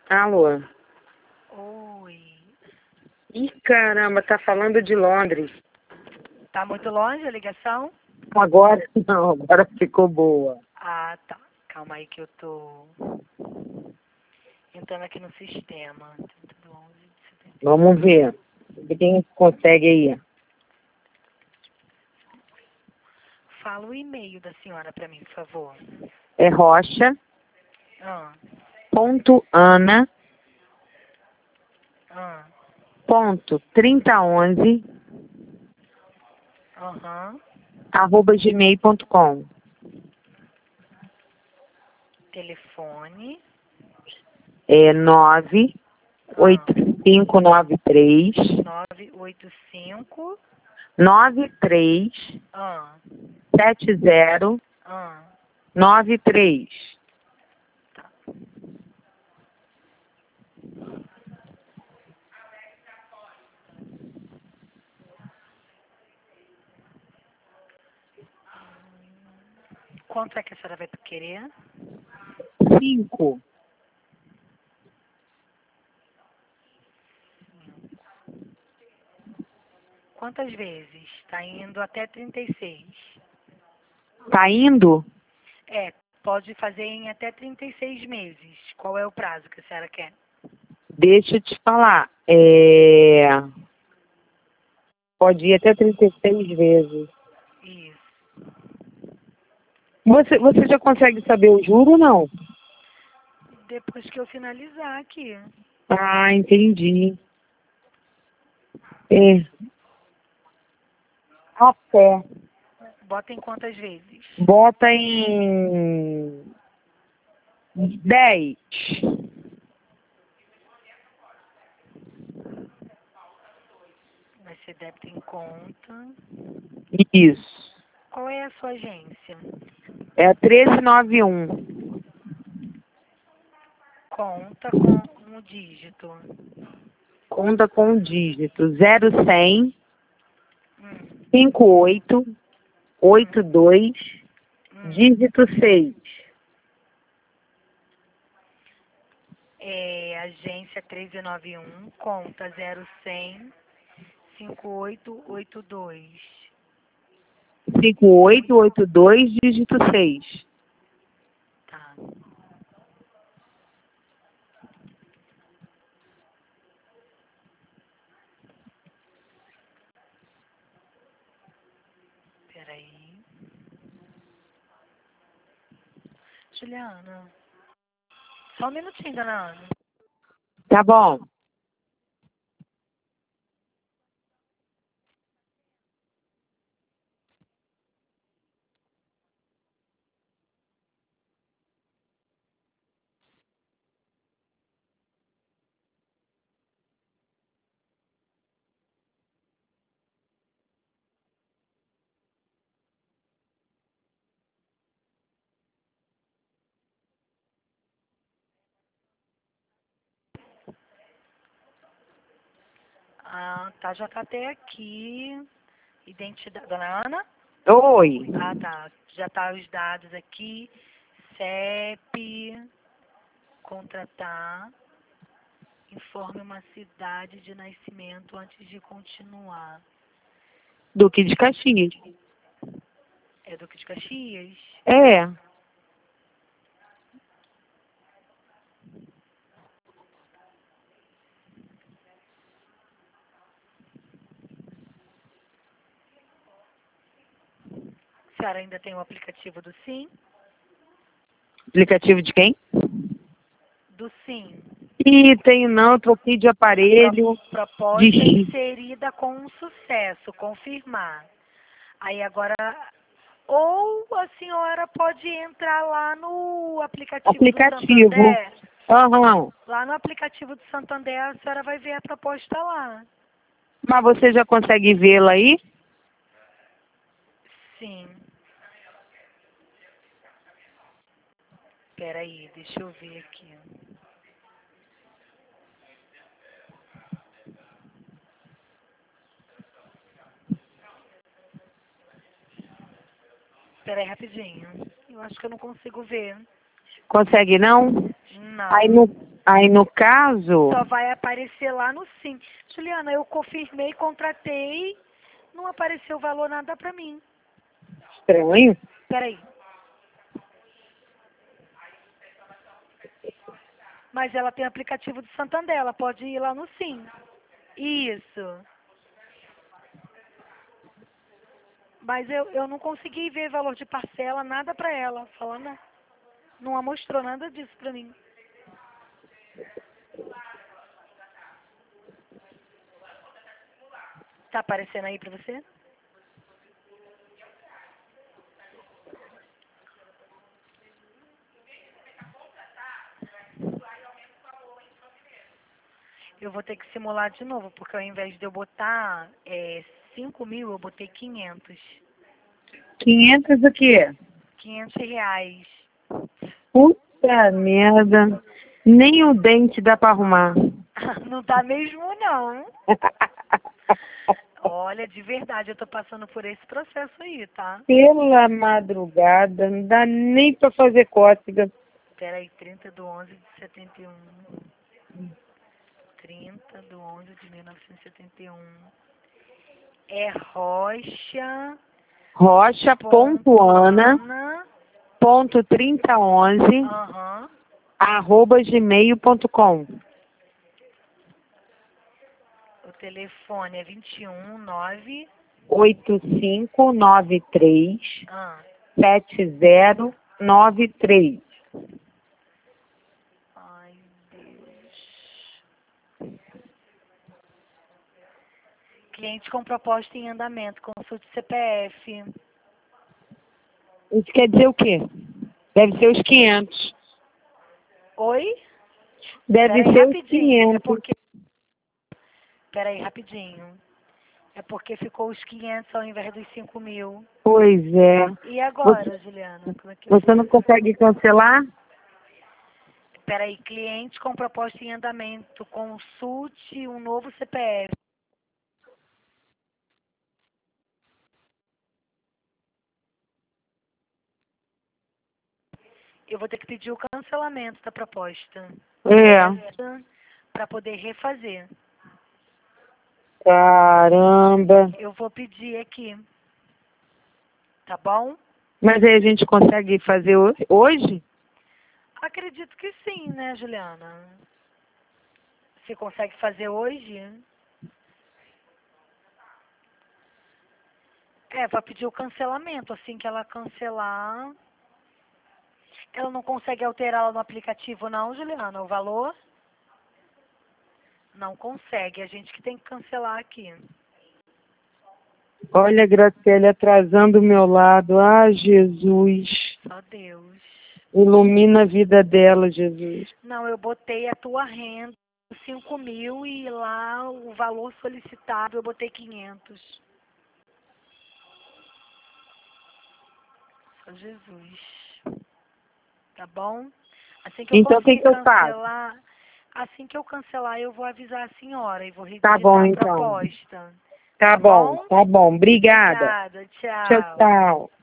Alô? Oi. Ih, caramba, tá falando de Londres. Tá muito longe a ligação? Agora não, agora ficou boa. Ah, tá. Calma aí que eu tô entrando aqui no sistema. 11 de 70. Vamos ver. Quem consegue aí? Fala o e-mail da senhora pra mim, por favor. É rocha, Ah, ponto ana, ah, ponto 3011, aham. @gmail.com. Telefone. É 98593 985. 937093. Ah, tá. Quanto é que a senhora vai querer? 5. Quantas vezes? Tá indo até 36. Tá indo? É, pode fazer em até 36 meses. Qual é o prazo que a senhora quer? Deixa eu te falar. Pode ir até 36 vezes. Isso. Você já consegue saber o juro ou não? Depois que eu finalizar aqui. Ah, entendi. É. Até. Bota em quantas vezes? Bota em 10. Vai ser débito em conta. Isso. Qual é a sua agência? É a 1391. Conta com um dígito. Conta com o dígito 0100 Hum, 5882 hum. dígito 6. É agência 1391, conta 0100 5882. 5882 dígito 6. Tá. Peraí. Juliana. Só um minutinho, dona Ana. Tá bom. Ah, tá, já tá até aqui. Identidade. Dona Ana? Oi. Ah, tá. Já tá os dados aqui. CEP, contratar. Informe uma cidade de nascimento antes de continuar. Duque de Caxias. É Duque de Caxias? É. A senhora ainda tem o aplicativo do SIM? Aplicativo de quem? Do SIM. Ih, tenho não, troquei de aparelho. Proposta De... inserida com um sucesso, confirmar. Aí agora, ou a senhora pode entrar lá no aplicativo do Aplicativo. Santander. Aham. Lá no aplicativo do Santander a senhora vai ver a proposta lá. Mas você já consegue vê-la aí? Sim. Peraí, deixa eu ver aqui. Peraí, rapidinho. Eu acho que eu não consigo ver. Consegue não? Aí Não. Aí, no caso... Só vai aparecer lá no sim. Juliana, eu confirmei, contratei, não apareceu valor nada pra mim. Estranho. Peraí. Mas ela tem aplicativo do Santander, ela pode ir lá no sim. Isso. Mas eu não consegui ver valor de parcela, nada pra ela. Falando, não mostrou nada disso pra mim. Tá aparecendo aí pra você? Eu vou ter que simular de novo, porque ao invés de eu botar 5.000, eu botei 500. 500 o quê? 500 reais. Puta merda. Nem o dente dá pra arrumar. Não dá mesmo, não. Olha, de verdade, eu tô passando por esse processo aí, tá? Pela madrugada, não dá nem pra fazer cócega. Peraí, 30/11/71. 30/11/1971. É Rocha. Rocha.ana, Ana. ponto 3011, Aham. @gmail.com. O telefone é 219. 8593 Ah. 7093. Ai, Deus. Cliente com proposta em andamento. Consulte CPF. Isso quer dizer o quê? Deve ser os 500. Oi? Deve Peraí, ser os rapidinho. 500. Peraí, rapidinho. É porque ficou os 500 ao invés dos 5.000. Pois é. E agora, Juliana? Como é que eu Você não faço? consegue cancelar? Peraí, cliente com proposta em andamento. Consulte um novo CPF. Eu vou ter que pedir o cancelamento da proposta. É. Para poder refazer. Caramba. Eu vou pedir aqui. Tá bom? Mas aí a gente consegue fazer hoje? Acredito que sim, né, Juliana? Você consegue fazer hoje? Vou pedir o cancelamento. Assim que ela cancelar. Ela não consegue alterar lá no aplicativo, não, Juliana? O valor? Não consegue. A gente que tem que cancelar aqui. Olha, Graciele, atrasando o meu lado. Ah, Jesus. Só Deus. Ilumina a vida dela, Jesus. Não, eu botei a tua renda 5.000 e lá o valor solicitado eu botei 500. Só Jesus. Tá bom? Assim que eu Então, o que conseguir que eu faço? cancelar, assim que eu cancelar, eu vou avisar a senhora e vou Tá bom, redigitar a então. proposta. Tá Tá bom, bom? tá bom. Obrigada. Obrigada. Tchau, Tchau. tchau.